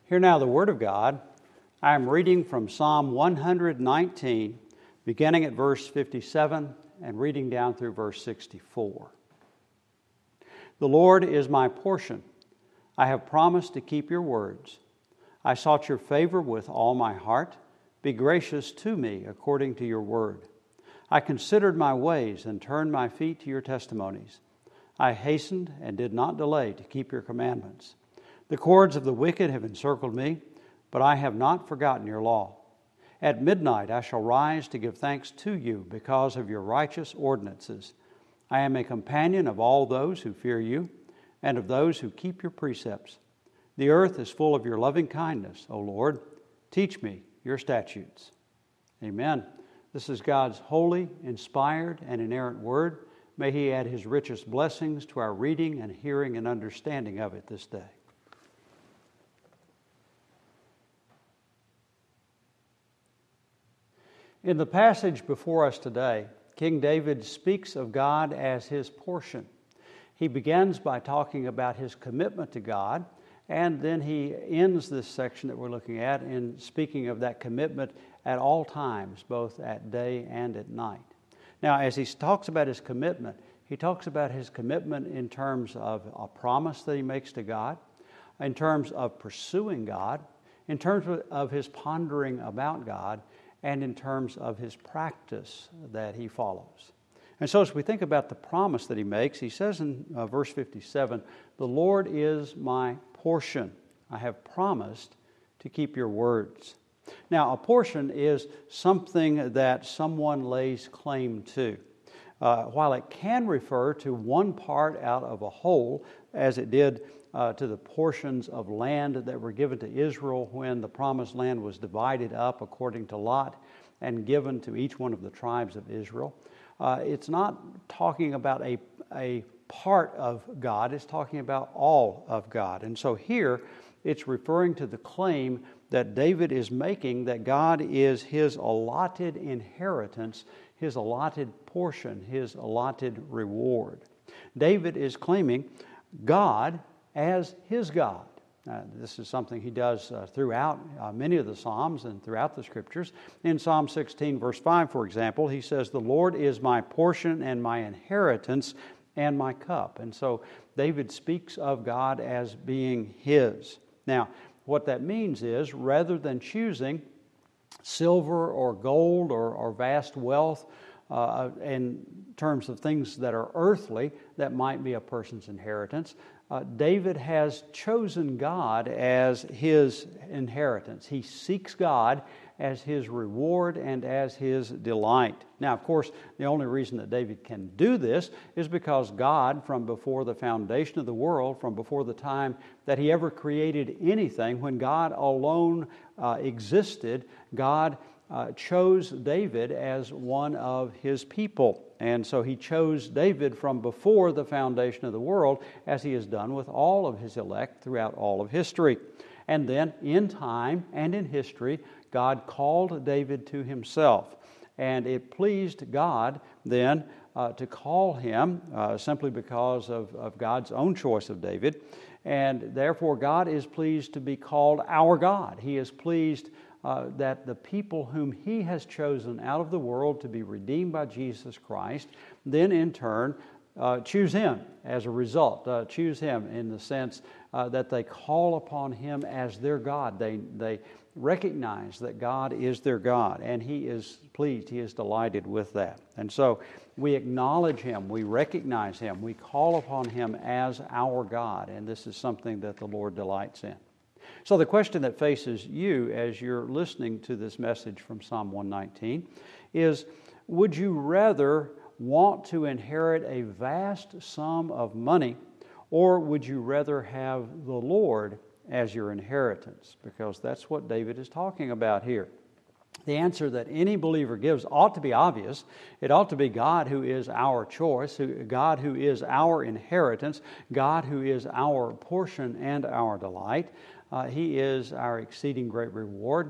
Hear now the Word of God. I am reading from Psalm 119, beginning at verse 57 and reading down through verse 64. The Lord is my portion. I have promised to keep your words. I sought your favor with all my heart. Be gracious to me according to your word. I considered my ways and turned my feet to your testimonies. I hastened and did not delay to keep your commandments. The cords of the wicked have encircled me, but I have not forgotten your law. At midnight I shall rise to give thanks to you because of your righteous ordinances. I am a companion of all those who fear you and of those who keep your precepts. The earth is full of your loving kindness, O Lord. Teach me your statutes. Amen. This is God's holy, inspired, and inerrant word. May He add His richest blessings to our reading and hearing and understanding of it this day. In the passage before us today, King David speaks of God as his portion. He begins by talking about his commitment to God, and then he ends this section that we're looking at in speaking of that commitment at all times, both at day and at night. Now, as he talks about his commitment, he talks about his commitment in terms of a promise that he makes to God, in terms of pursuing God, in terms of his pondering about God, and in terms of his practice that he follows. And so as we think about the promise that he makes, he says in verse 57, "The Lord is my portion. I have promised to keep your words." Now, a portion is something that someone lays claim to. While it can refer to one part out of a whole, as it did to the portions of land that were given to Israel when the promised land was divided up according to Lot and given to each one of the tribes of Israel. It's not talking about a part of God, it's talking about all of God. And so here it's referring to the claim that David is making that God is his allotted inheritance, his allotted portion, his allotted reward. David is claiming God as his God. This is something he does throughout many of the Psalms and throughout the Scriptures. In Psalm 16, verse 5, for example, he says, "The Lord is my portion and my inheritance and my cup." And so David speaks of God as being his. Now, what that means is, rather than choosing silver or gold or vast wealth in terms of things that are earthly, that might be a person's inheritance, David has chosen God as his inheritance. He seeks God as his reward and as his delight. Now, of course, the only reason that David can do this is because God, from before the foundation of the world, from before the time that he ever created anything, when God alone existed, God chose David as one of his people. And so he chose David from before the foundation of the world, as he has done with all of his elect throughout all of history. And then in time and in history, God called David to himself. And it pleased God then to call him simply because of God's own choice of David. And therefore God is pleased to be called our God. He is pleased that the people whom He has chosen out of the world to be redeemed by Jesus Christ, then in turn choose Him as a result. Choose Him in the sense that they call upon Him as their God. They recognize that God is their God, and He is pleased, He is delighted with that. And so we acknowledge Him, we recognize Him, we call upon Him as our God, and this is something that the Lord delights in. So the question that faces you as you're listening to this message from Psalm 119 is, would you rather want to inherit a vast sum of money, or would you rather have the Lord as your inheritance? Because that's what David is talking about here. The answer that any believer gives ought to be obvious. It ought to be God who is our choice, God who is our inheritance, God who is our portion and our delight. He is our exceeding great reward,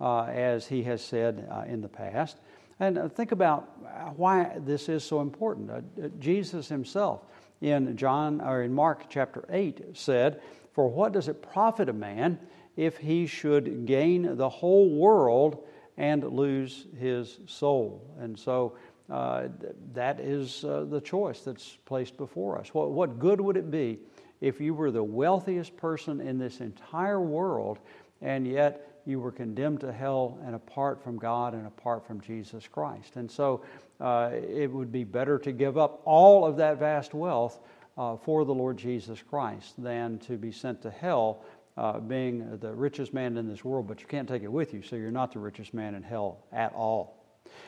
as He has said in the past. And think about why this is so important. Jesus Himself in Mark chapter 8 said, "For what does it profit a man if he should gain the whole world and lose his soul? And so that is the choice that's placed before us. What good would it be if you were the wealthiest person in this entire world and yet you were condemned to hell and apart from God and apart from Jesus Christ? And so it would be better to give up all of that vast wealth for the Lord Jesus Christ than to be sent to hell being the richest man in this world, but you can't take it with you, so you're not the richest man in hell at all.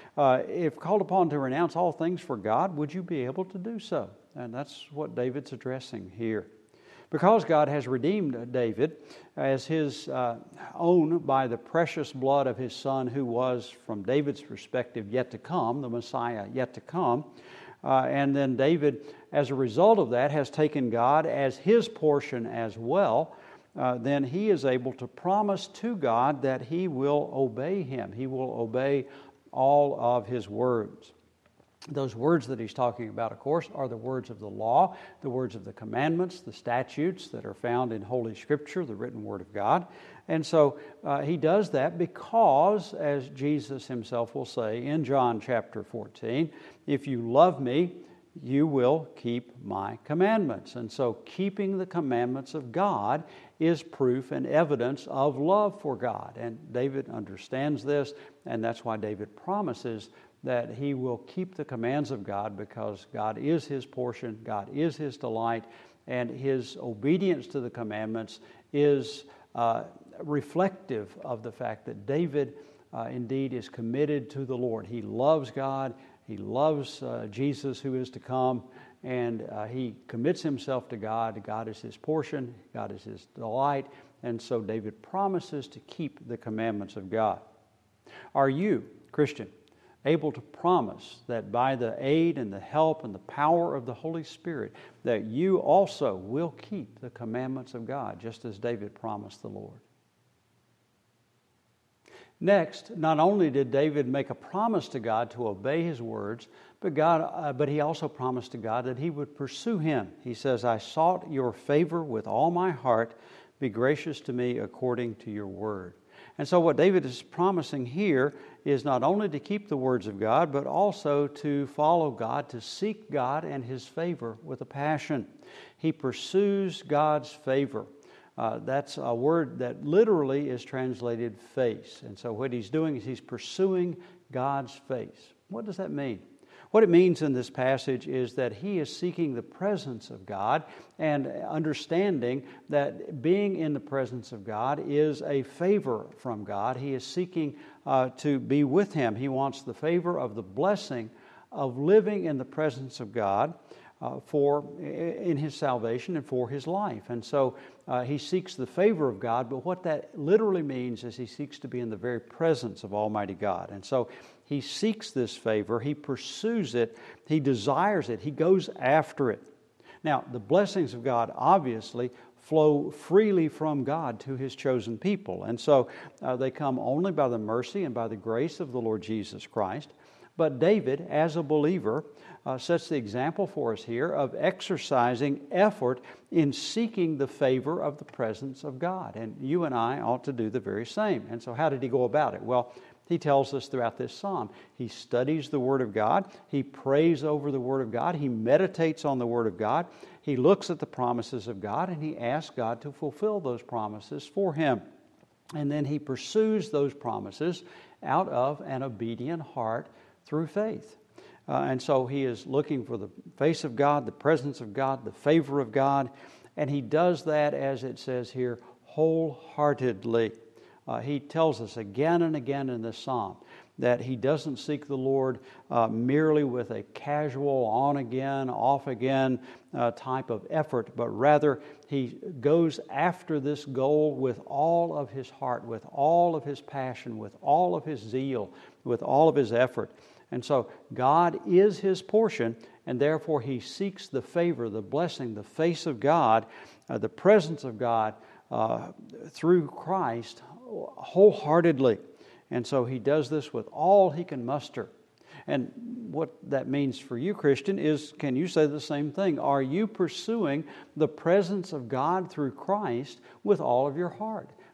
If called upon to renounce all things for God, would you be able to do so? And that's what David's addressing here. Because God has redeemed David as his own by the precious blood of his Son, who was, from David's perspective, yet to come, the Messiah yet to come. And then David, as a result of that, has taken God as his portion as well. Then he is able to promise to God that he will obey him. He will obey all of his words. Those words that he's talking about, of course, are the words of the law, the words of the commandments, the statutes that are found in Holy Scripture, the written Word of God. And so he does that because, as Jesus himself will say in John chapter 14, if you love me, you will keep my commandments. And so keeping the commandments of God is proof and evidence of love for God. And David understands this, and that's why David promises that he will keep the commands of God, because God is his portion, God is his delight, and his obedience to the commandments is reflective of the fact that David indeed is committed to the Lord. He loves God, he loves Jesus who is to come, and he commits himself to God. God is his portion, God is his delight, and so David promises to keep the commandments of God. Are you, Christian, able to promise that by the aid and the help and the power of the Holy Spirit that you also will keep the commandments of God, just as David promised the Lord? Next, not only did David make a promise to God to obey his words, but he also promised to God that he would pursue him. He says, I sought your favor with all my heart. Be gracious to me according to your word. And so what David is promising here is not only to keep the words of God, but also to follow God, to seek God and his favor with a passion. He pursues God's favor. That's a word that literally is translated face. And so what he's doing is he's pursuing God's face. What does that mean? What it means in this passage is that he is seeking the presence of God and understanding that being in the presence of God is a favor from God. He is seeking to be with him. He wants the favor of the blessing of living in the presence of God in his salvation and for his life. And so he seeks the favor of God, but what that literally means is he seeks to be in the very presence of Almighty God. And so he seeks this favor, he pursues it, he desires it, he goes after it. Now, the blessings of God obviously flow freely from God to his chosen people. And so they come only by the mercy and by the grace of the Lord Jesus Christ. But David, as a believer, sets the example for us here of exercising effort in seeking the favor of the presence of God. And you and I ought to do the very same. And so how did he go about it? Well, he tells us throughout this psalm. He studies the Word of God. He prays over the Word of God. He meditates on the Word of God. He looks at the promises of God, and he asks God to fulfill those promises for him. And then he pursues those promises out of an obedient heart through faith. And so he is looking for the face of God, the presence of God, the favor of God, and he does that, as it says here, wholeheartedly. He tells us again and again in this psalm that he doesn't seek the Lord merely with a casual on-again, off-again type of effort, but rather he goes after this goal with all of his heart, with all of his passion, with all of his zeal, with all of his effort. And so God is his portion, and therefore he seeks the favor, the blessing, the face of God, the presence of God through Christ wholeheartedly. And so he does this with all he can muster. And what that means for you, Christian, is, can you say the same thing? Are you pursuing the presence of God through Christ with all of your heart,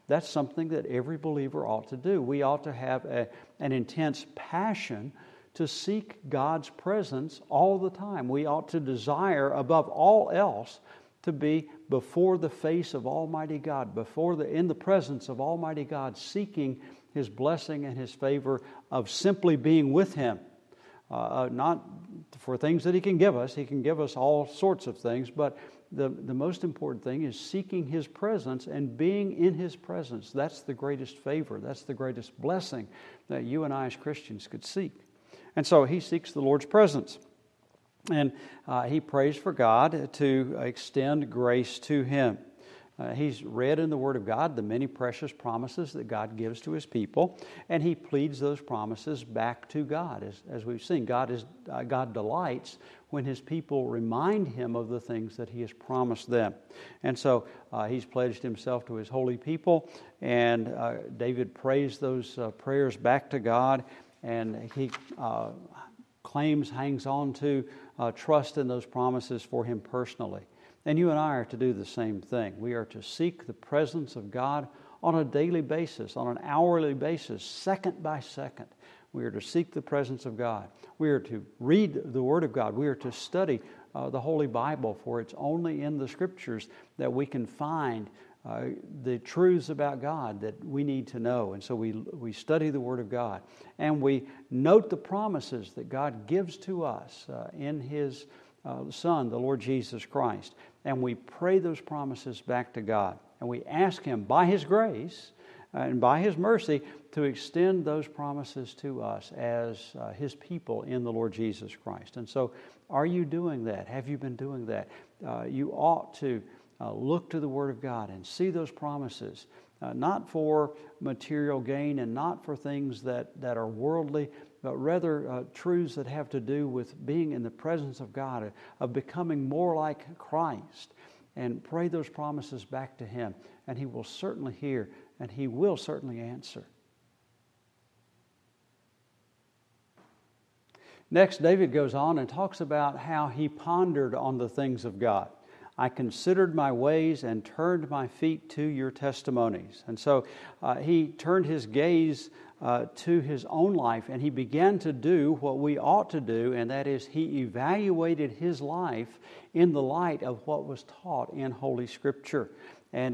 That's something that every believer ought to do. We ought to have an intense passion to seek God's presence all the time. We ought to desire, above all else, to be before the face of Almighty God, in the presence of Almighty God, seeking His blessing and His favor of simply being with Him. Not for things that He can give us. He can give us all sorts of things, but the most important thing is seeking His presence and being in His presence. That's the greatest favor. That's the greatest blessing that you and I as Christians could seek. And so he seeks the Lord's presence. And he prays for God to extend grace to him. He's read in the Word of God the many precious promises that God gives to His people, and he pleads those promises back to God. As we've seen, God delights when His people remind Him of the things that He has promised them. And so he's pledged himself to His holy people, and David prays those prayers back to God, and he hangs on to trust in those promises for him personally. And you and I are to do the same thing. We are to seek the presence of God on a daily basis, on an hourly basis, second by second. We are to seek the presence of God. We are to read the Word of God. We are to study the Holy Bible, for it's only in the Scriptures that we can find the truths about God that we need to know. And so we study the Word of God. And we note the promises that God gives to us in His Son, the Lord Jesus Christ. And we pray those promises back to God. And we ask Him, by His grace and by His mercy, to extend those promises to us as His people in the Lord Jesus Christ. And so, are you doing that? Have you been doing that? You ought to look to the Word of God and see those promises, not for material gain and not for things that are worldly, but rather truths that have to do with being in the presence of God, of becoming more like Christ. And pray those promises back to Him, and He will certainly hear, and He will certainly answer. Next, David goes on and talks about how he pondered on the things of God. I considered my ways and turned my feet to your testimonies. And so he turned his gaze to his own life, and he began to do what we ought to do, and that is he evaluated his life in the light of what was taught in Holy Scripture and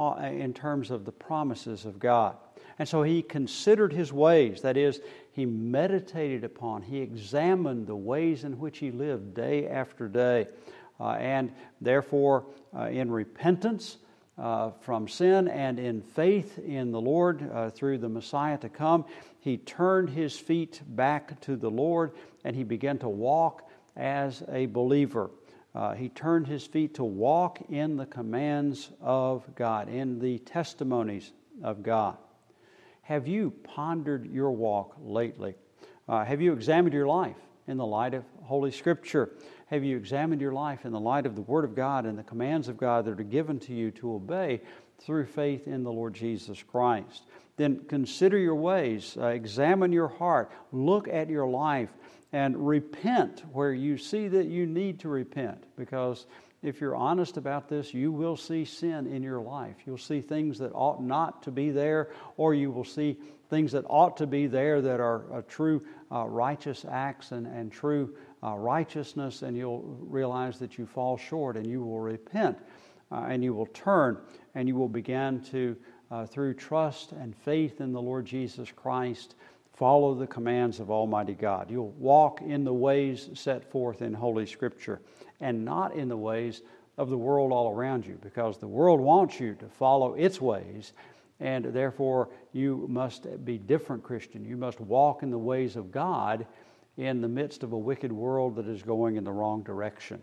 in terms of the promises of God. And so he considered his ways, that is, he meditated upon, he examined the ways in which he lived day after day. And therefore, in repentance from sin and in faith in the Lord through the Messiah to come, he turned his feet back to the Lord and he began to walk as a believer. He turned his feet to walk in the commands of God, in the testimonies of God. Have you pondered your walk lately? Have you examined your life in the light of Holy Scripture? Have you examined your life in the light of the Word of God and the commands of God that are given to you to obey through faith in the Lord Jesus Christ? Then consider your ways, examine your heart, look at your life, and repent where you see that you need to repent. Because if you're honest about this, you will see sin in your life. You'll see things that ought not to be there, or you will see things that ought to be there that are true righteous acts and true righteousness, and you'll realize that you fall short, and you will repent, and you will turn, and you will begin to, through trust and faith in the Lord Jesus Christ, follow the commands of Almighty God. You'll walk in the ways set forth in Holy Scripture, and not in the ways of the world all around you, because the world wants you to follow its ways, and therefore you must be different, Christian. You must walk in the ways of God in the midst of a wicked world that is going in the wrong direction.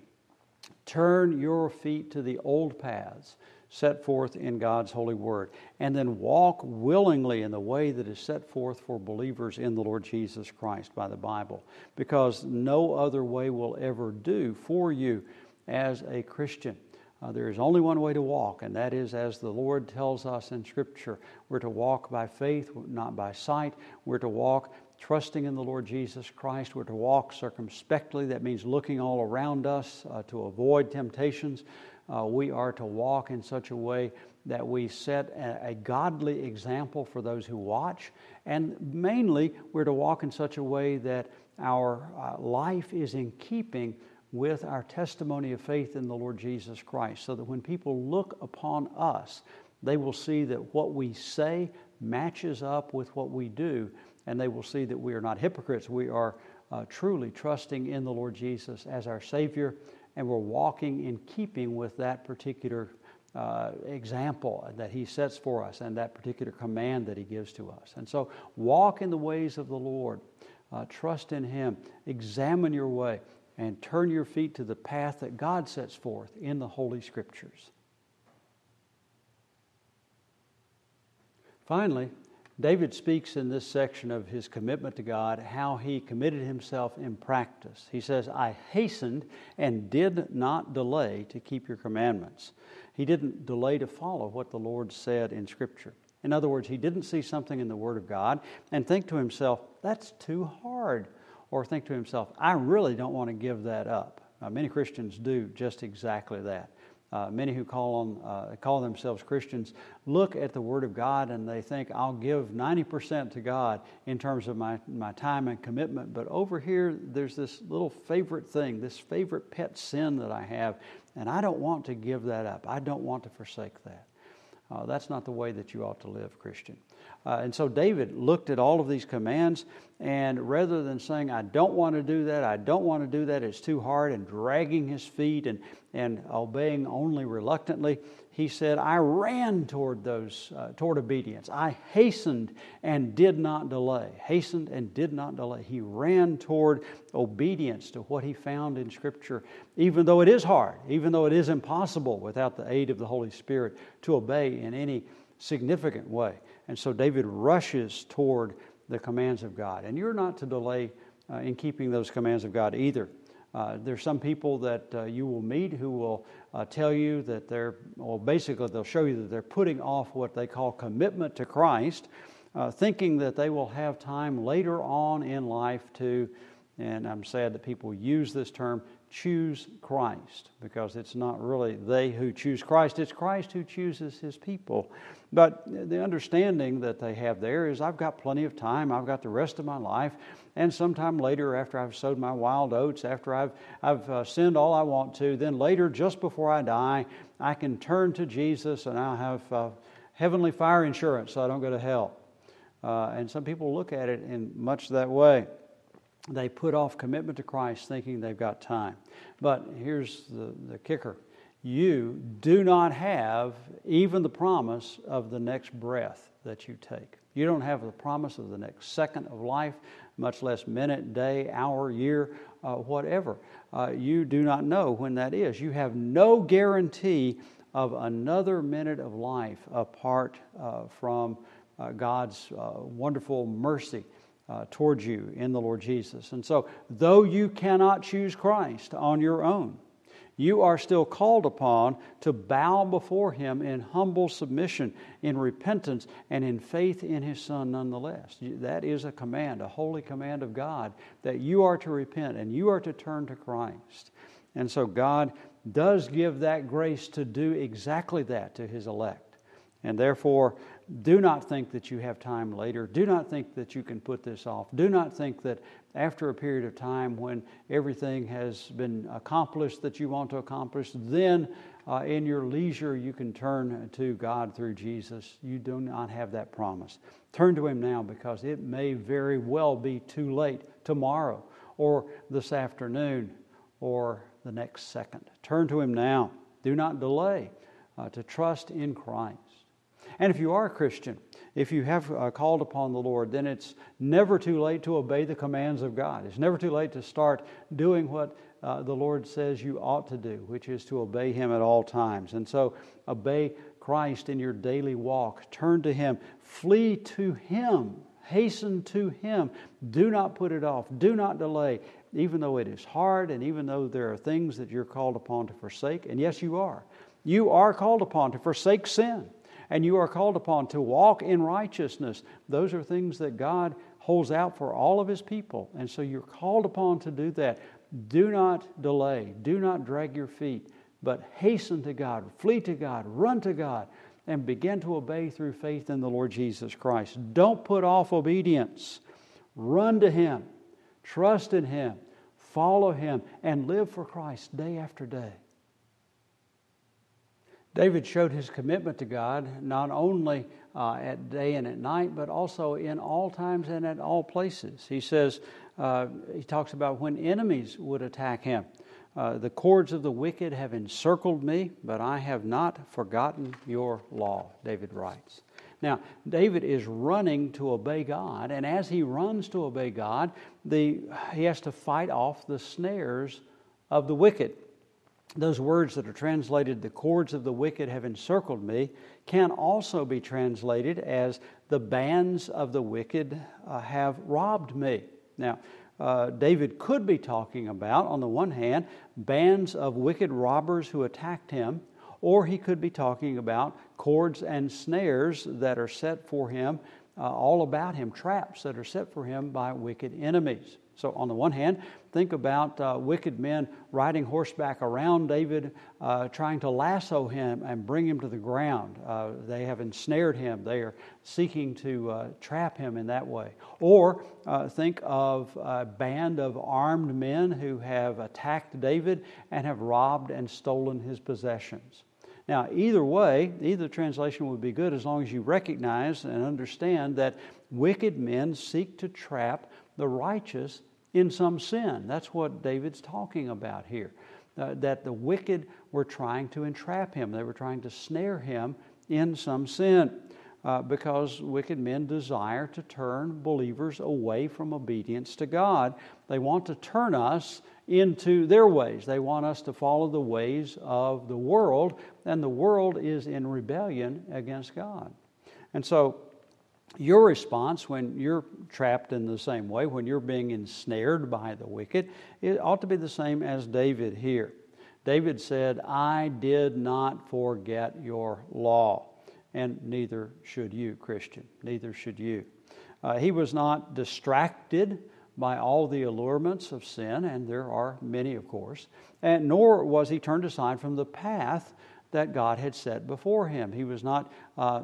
Turn your feet to the old paths set forth in God's holy word, and then walk willingly in the way that is set forth for believers in the Lord Jesus Christ by the Bible, because no other way will ever do for you as a Christian. There is only one way to walk, and that is as the Lord tells us in Scripture. We're to walk by faith, not by sight. We're to walk trusting in the Lord Jesus Christ. We're to walk circumspectly. That means looking all around us to avoid temptations. We are to walk in such a way that we set a godly example for those who watch. And mainly, we're to walk in such a way that our life is in keeping with our testimony of faith in the Lord Jesus Christ, so that when people look upon us, they will see that what we say matches up with what we do, and they will see that we are not hypocrites. We are truly trusting in the Lord Jesus as our Savior, and we're walking in keeping with that particular example that He sets for us and that particular command that He gives to us. And so walk in the ways of the Lord. Trust in Him. Examine your way and turn your feet to the path that God sets forth in the Holy Scriptures. Finally, David speaks in this section of his commitment to God, how he committed himself in practice. He says, I hastened and did not delay to keep your commandments. He didn't delay to follow what the Lord said in Scripture. In other words, he didn't see something in the Word of God and think to himself, that's too hard. Or think to himself, I really don't want to give that up. Many Christians do just exactly that. Many who call themselves Christians look at the Word of God and they think, I'll give 90% to God in terms of my time and commitment. But over here, there's this little favorite thing, this favorite pet sin that I have, and I don't want to give that up. I don't want to forsake that. That's not the way that you ought to live, Christian. And so David looked at all of these commands, and rather than saying, I don't want to do that, it's too hard, and dragging his feet and obeying only reluctantly, he said, I ran toward obedience. I hastened and did not delay. Hastened and did not delay. He ran toward obedience to what he found in Scripture, even though it is hard, even though it is impossible without the aid of the Holy Spirit to obey in any significant way. And so David rushes toward the commands of God. And you're not to delay in keeping those commands of God either. There's some people that you will meet who will tell you that they'll show you that they're putting off what they call commitment to Christ, thinking that they will have time later on in life to, and I'm sad that people use this term, choose Christ, because it's not really they who choose Christ, it's Christ who chooses His people. But the understanding that they have there is, I've got plenty of time, I've got the rest of my life, and sometime later, after I've sowed my wild oats, after I've sinned all I want to, then later, just before I die, I can turn to Jesus and I'll have heavenly fire insurance so I don't go to hell. And some people look at it in much that way. They put off commitment to Christ thinking they've got time. But here's the kicker. You do not have even the promise of the next breath that you take. You don't have the promise of the next second of life, much less minute, day, hour, year, whatever. You do not know when that is. You have no guarantee of another minute of life apart from God's wonderful mercy towards you in the Lord Jesus. And so, though you cannot choose Christ on your own, you are still called upon to bow before Him in humble submission, in repentance, and in faith in His Son nonetheless. That is a command, a holy command of God, that you are to repent and you are to turn to Christ. And so God does give that grace to do exactly that to His elect. And therefore, do not think that you have time later. Do not think that you can put this off. Do not think that after a period of time when everything has been accomplished that you want to accomplish, then in your leisure you can turn to God through Jesus. You do not have that promise. Turn to Him now, because it may very well be too late tomorrow or this afternoon or the next second. Turn to Him now. Do not delay to trust in Christ. And if you are a Christian, if you have called upon the Lord, then it's never too late to obey the commands of God. It's never too late to start doing what the Lord says you ought to do, which is to obey Him at all times. And so obey Christ in your daily walk. Turn to Him. Flee to Him. Hasten to Him. Do not put it off. Do not delay, even though it is hard and even though there are things that you're called upon to forsake. And yes, you are. You are called upon to forsake sin. And you are called upon to walk in righteousness. Those are things that God holds out for all of His people. And so you're called upon to do that. Do not delay. Do not drag your feet, but hasten to God, flee to God, run to God, and begin to obey through faith in the Lord Jesus Christ. Don't put off obedience. Run to Him, trust in Him, follow Him, and live for Christ day after day. David showed his commitment to God not only at day and at night, but also in all times and at all places. He says, he talks about when enemies would attack him. The cords of the wicked have encircled me, but I have not forgotten your law, David writes. Now, David is running to obey God, and as he runs to obey God, he has to fight off the snares of the wicked. Those words that are translated, the cords of the wicked have encircled me, can also be translated as the bands of the wicked have robbed me. Now, David could be talking about, on the one hand, bands of wicked robbers who attacked him, or he could be talking about cords and snares that are set for him all about him, traps that are set for him by wicked enemies. So on the one hand, think about wicked men riding horseback around David, trying to lasso him and bring him to the ground. They have ensnared him. They are seeking to trap him in that way. Or think of a band of armed men who have attacked David and have robbed and stolen his possessions. Now, either way, either translation would be good as long as you recognize and understand that wicked men seek to trap the righteous in some sin. That's what David's talking about here. That the wicked were trying to entrap him. They were trying to snare him in some sin. Because wicked men desire to turn believers away from obedience to God. They want to turn us into their ways. They want us to follow the ways of the world, and the world is in rebellion against God. And so your response when you're trapped in the same way, when you're being ensnared by the wicked, it ought to be the same as David here. David said, I did not forget your law. And neither should you, Christian. Neither should you. He was not distracted by all the allurements of sin, and there are many, of course, and nor was he turned aside from the path that God had set before him. He was not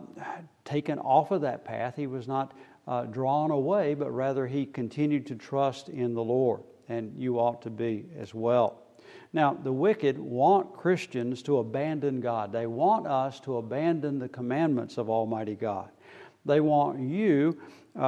taken off of that path. He was not drawn away, but rather he continued to trust in the Lord, and you ought to be as well. Now, the wicked want Christians to abandon God. They want us to abandon the commandments of Almighty God. They want you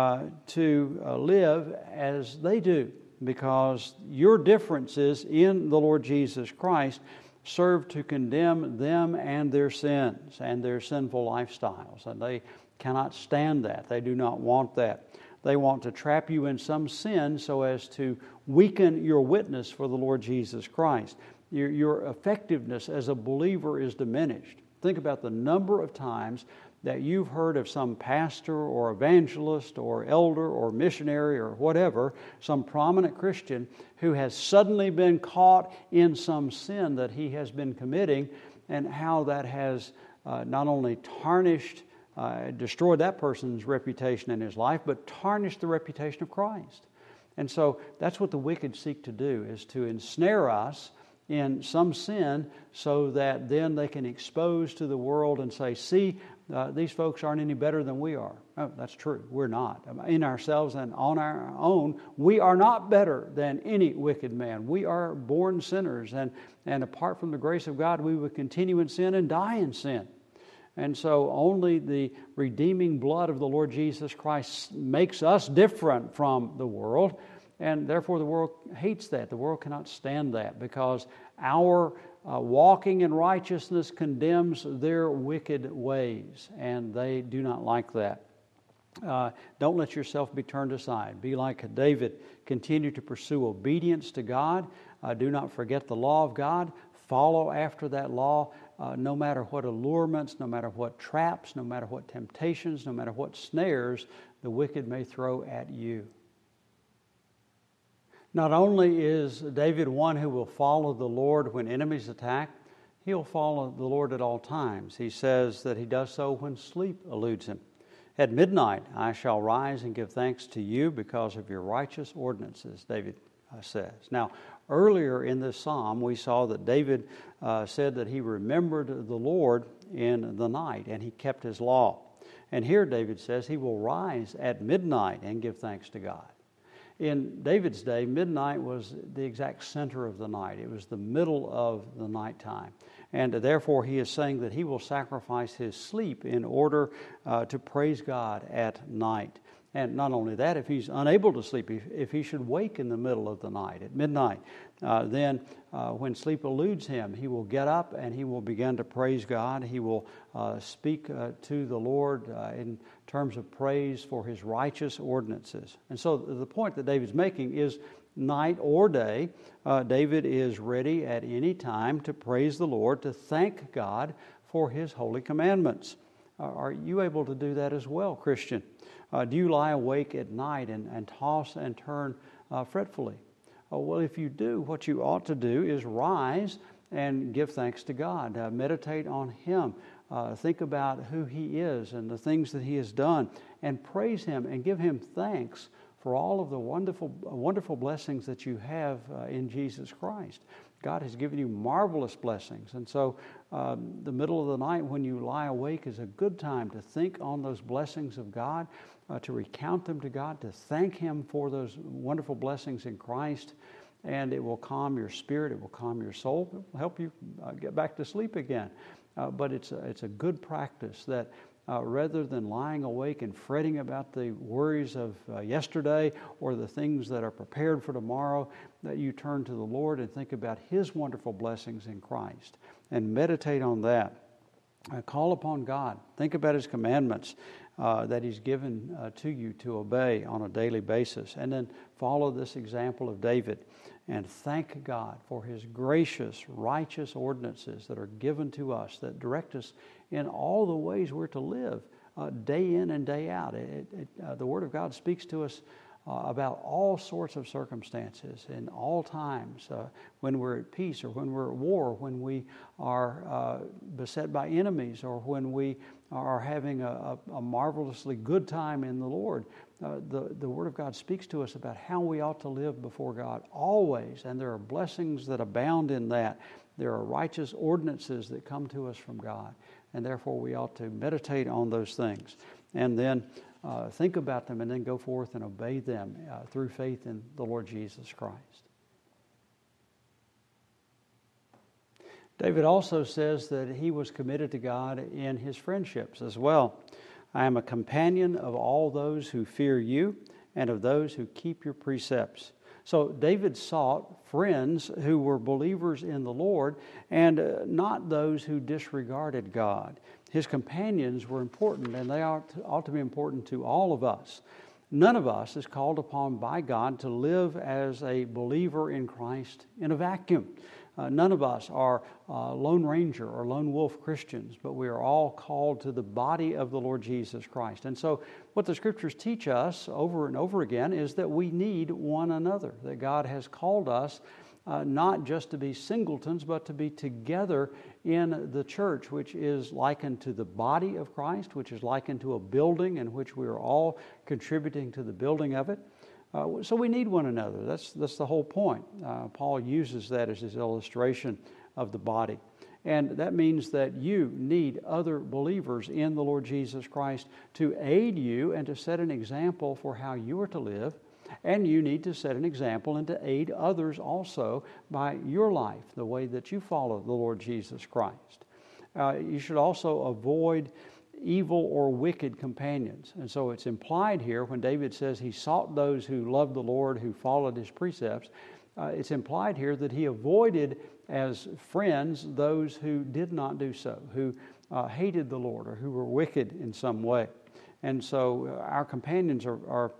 to live as they do, because your differences in the Lord Jesus Christ serve to condemn them and their sins and their sinful lifestyles. And they cannot stand that. They do not want that. They want to trap you in some sin so as to weaken your witness for the Lord Jesus Christ. Your effectiveness as a believer is diminished. Think about the number of times that you've heard of some pastor or evangelist or elder or missionary or whatever, some prominent Christian who has suddenly been caught in some sin that he has been committing, and how that has not only tarnished, destroyed that person's reputation in his life, but tarnished the reputation of Christ. And so that's what the wicked seek to do, is to ensnare us in some sin so that then they can expose to the world and say, see, these folks aren't any better than we are. Oh, that's true. We're not. In ourselves and on our own, we are not better than any wicked man. We are born sinners, and apart from the grace of God, we would continue in sin and die in sin. And so only the redeeming blood of the Lord Jesus Christ makes us different from the world, and therefore the world hates that. The world cannot stand that, because our walking in righteousness condemns their wicked ways, and they do not like that. Don't let yourself be turned aside. Be like David. Continue to pursue obedience to God. Do not forget the law of God. Follow after that law, no matter what allurements, no matter what traps, no matter what temptations, no matter what snares the wicked may throw at you. Not only is David one who will follow the Lord when enemies attack, he'll follow the Lord at all times. He says that he does so when sleep eludes him. At midnight I shall rise and give thanks to you because of your righteous ordinances, David says. Now, earlier in this psalm, we saw that David said that he remembered the Lord in the night and he kept his law. And here David says he will rise at midnight and give thanks to God. In David's day, midnight was the exact center of the night. It was the middle of the nighttime. And therefore, he is saying that he will sacrifice his sleep in order to praise God at night. And not only that, if he's unable to sleep, if he should wake in the middle of the night, at midnight, then when sleep eludes him, he will get up and he will begin to praise God. He will speak to the Lord in terms of praise for his righteous ordinances. And so the point that David's making is night or day, David is ready at any time to praise the Lord, to thank God for his holy commandments. Are you able to do that as well, Christian? Do you lie awake at night and toss and turn fretfully? Well, if you do, what you ought to do is rise and give thanks to God. Meditate on Him. Think about who He is and the things that He has done, and praise Him and give Him thanks for all of the wonderful blessings that you have in Jesus Christ. God has given you marvelous blessings. And so the middle of the night when you lie awake is a good time to think on those blessings of God, to recount them to God, to thank Him for those wonderful blessings in Christ. And it will calm your spirit, it will calm your soul, it will help you get back to sleep again. But it's a good practice that rather than lying awake and fretting about the worries of yesterday or the things that are prepared for tomorrow, that you turn to the Lord and think about His wonderful blessings in Christ and meditate on that. Call upon God. Think about His commandments that He's given to you to obey on a daily basis. And then follow this example of David and thank God for His gracious, righteous ordinances that are given to us, that direct us in all the ways we're to live day in and day out. The Word of God speaks to us about all sorts of circumstances in all times, when we're at peace or when we're at war, when we are beset by enemies, or when we are having a marvelously good time in the Lord. The Word of God speaks to us about how we ought to live before God always, and there are blessings that abound in that. There are righteous ordinances that come to us from God, and therefore we ought to meditate on those things and then think about them and then go forth and obey them through faith in the Lord Jesus Christ. David also says that he was committed to God in his friendships as well. I am a companion of all those who fear you and of those who keep your precepts. So David sought friends who were believers in the Lord and not those who disregarded God. His companions were important, and they ought to be important to all of us. None of us is called upon by God to live as a believer in Christ in a vacuum. None of us are Lone Ranger or Lone Wolf Christians, but we are all called to the body of the Lord Jesus Christ. And so what the Scriptures teach us over and over again is that we need one another, that God has called us not just to be singletons, but to be together in the church, which is likened to the body of Christ, which is likened to a building in which we are all contributing to the building of it. So we need one another. That's the whole point. Paul uses that as his illustration of the body. And that means that you need other believers in the Lord Jesus Christ to aid you and to set an example for how you are to live. And you need to set an example and to aid others also by your life, the way that you follow the Lord Jesus Christ. You should also avoid evil or wicked companions. And so it's implied here when David says he sought those who loved the Lord, who followed His precepts, it's implied here that he avoided as friends those who did not do so, who hated the Lord or who were wicked in some way. And so our companions are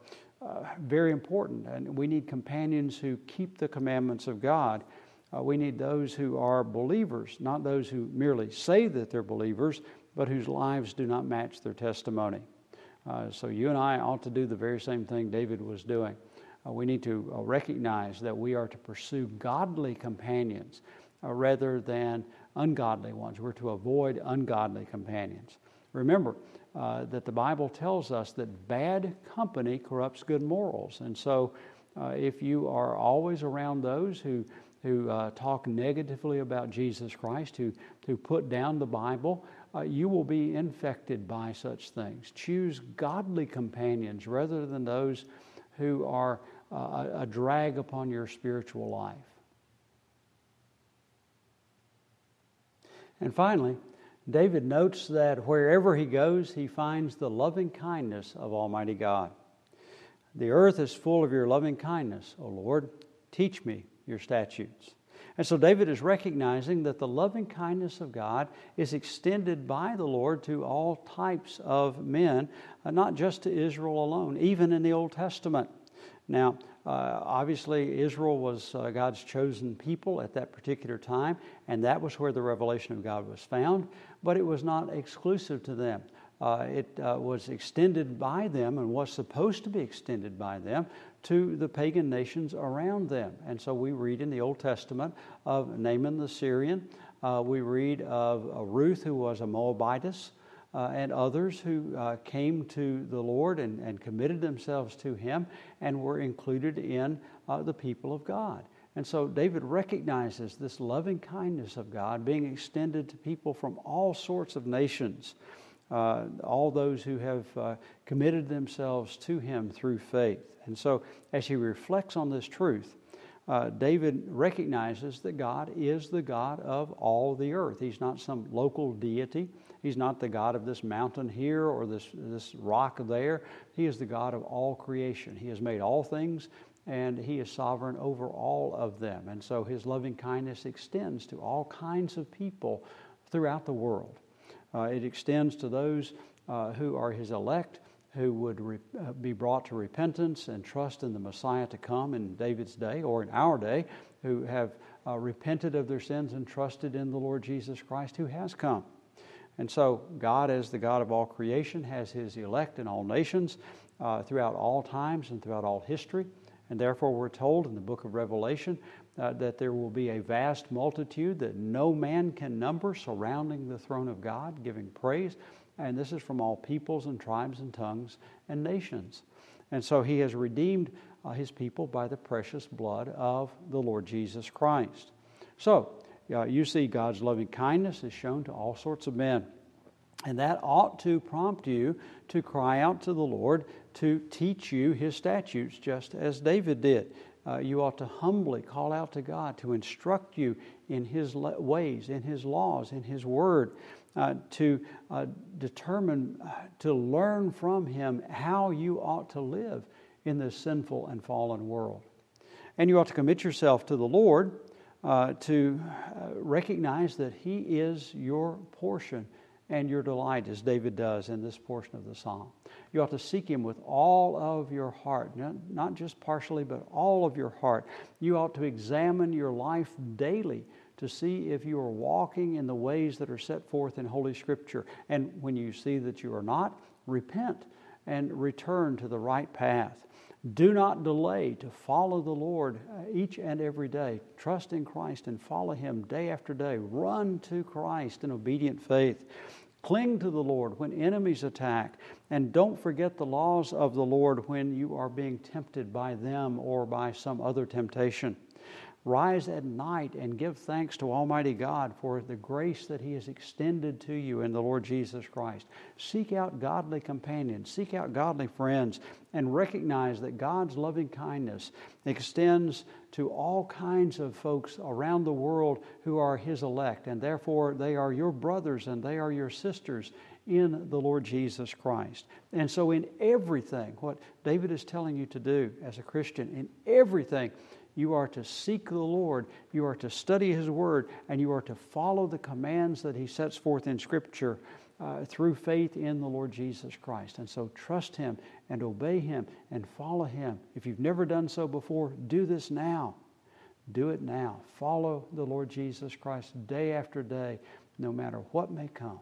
very important, and we need companions who keep the commandments of God. We need those who are believers, not those who merely say that they're believers, but whose lives do not match their testimony. So you and I ought to do the very same thing David was doing. We need to recognize that we are to pursue godly companions rather than ungodly ones. We're to avoid ungodly companions. Remember that the Bible tells us that bad company corrupts good morals. And so if you are always around those who talk negatively about Jesus Christ, who put down the Bible, you will be infected by such things. Choose godly companions rather than those who are a drag upon your spiritual life. And finally, David notes that wherever he goes, he finds the loving kindness of Almighty God. The earth is full of your loving kindness, O Lord. Teach me your statutes. And so David is recognizing that the loving kindness of God is extended by the Lord to all types of men, not just to Israel alone, even in the Old Testament. Now, obviously, Israel was God's chosen people at that particular time, and that was where the revelation of God was found, but it was not exclusive to them. It was extended by them and was supposed to be extended by them to the pagan nations around them. And so we read in the Old Testament of Naaman the Syrian. We read of Ruth, who was a Moabitess, and others who came to the Lord and committed themselves to Him and were included in the people of God. And so David recognizes this loving kindness of God being extended to people from all sorts of nations, all those who have committed themselves to Him through faith. And so as he reflects on this truth, David recognizes that God is the God of all the earth. He's not some local deity. He's not the God of this mountain here or this rock there. He is the God of all creation. He has made all things, and He is sovereign over all of them. And so His loving kindness extends to all kinds of people throughout the world. It extends to those who are His elect, who would be brought to repentance and trust in the Messiah to come in David's day or in our day, who have repented of their sins and trusted in the Lord Jesus Christ who has come. And so God, as the God of all creation, has His elect in all nations throughout all times and throughout all history. And therefore we're told in the book of Revelation that there will be a vast multitude that no man can number surrounding the throne of God, giving praise. And this is from all peoples and tribes and tongues and nations. And so He has redeemed His people by the precious blood of the Lord Jesus Christ. So you see God's loving kindness is shown to all sorts of men. And that ought to prompt you to cry out to the Lord to teach you His statutes, just as David did. You ought to humbly call out to God to instruct you in His ways, in His laws, in His word, to determine, to learn from Him how you ought to live in this sinful and fallen world. And you ought to commit yourself to the Lord to recognize that He is your portion and your delight, as David does in this portion of the psalm. You ought to seek Him with all of your heart, not just partially, but all of your heart. You ought to examine your life daily to see if you are walking in the ways that are set forth in Holy Scripture. And when you see that you are not, repent and return to the right path. Do not delay to follow the Lord each and every day. Trust in Christ and follow Him day after day. Run to Christ in obedient faith. Cling to the Lord when enemies attack. And don't forget the laws of the Lord when you are being tempted by them or by some other temptation. Rise at night and give thanks to Almighty God for the grace that He has extended to you in the Lord Jesus Christ. Seek out godly companions, seek out godly friends, and recognize that God's loving kindness extends to all kinds of folks around the world who are His elect, and therefore they are your brothers and they are your sisters in the Lord Jesus Christ. And so in everything, what David is telling you to do as a Christian, in everything, you are to seek the Lord, you are to study His Word, and you are to follow the commands that He sets forth in Scripture through faith in the Lord Jesus Christ. And so trust Him and obey Him and follow Him. If you've never done so before, do this now. Do it now. Follow the Lord Jesus Christ day after day, no matter what may come.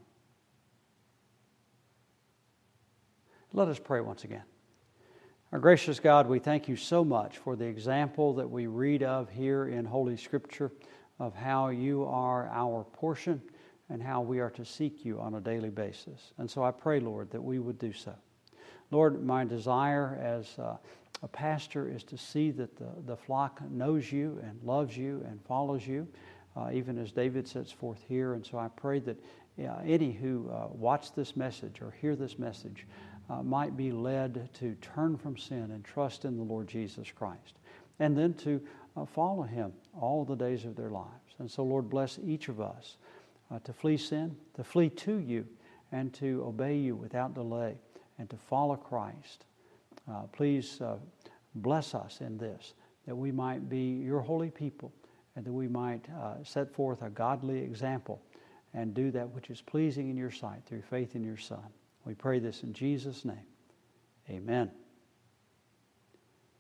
Let us pray once again. Our gracious God, we thank You so much for the example that we read of here in Holy Scripture of how You are our portion and how we are to seek you on a daily basis. And so I pray, Lord, that we would do so. Lord, my desire as a pastor is to see that the flock knows you and loves you and follows you, even as David sets forth here. And so I pray that any who watch this message or hear this message might be led to turn from sin and trust in the Lord Jesus Christ, and then to follow him all the days of their lives. And so, Lord, bless each of us to flee sin, to flee to you, and to obey you without delay, and to follow Christ. Please bless us in this, that we might be your holy people, and that we might set forth a godly example and do that which is pleasing in your sight through faith in your Son. We pray this in Jesus' name. Amen.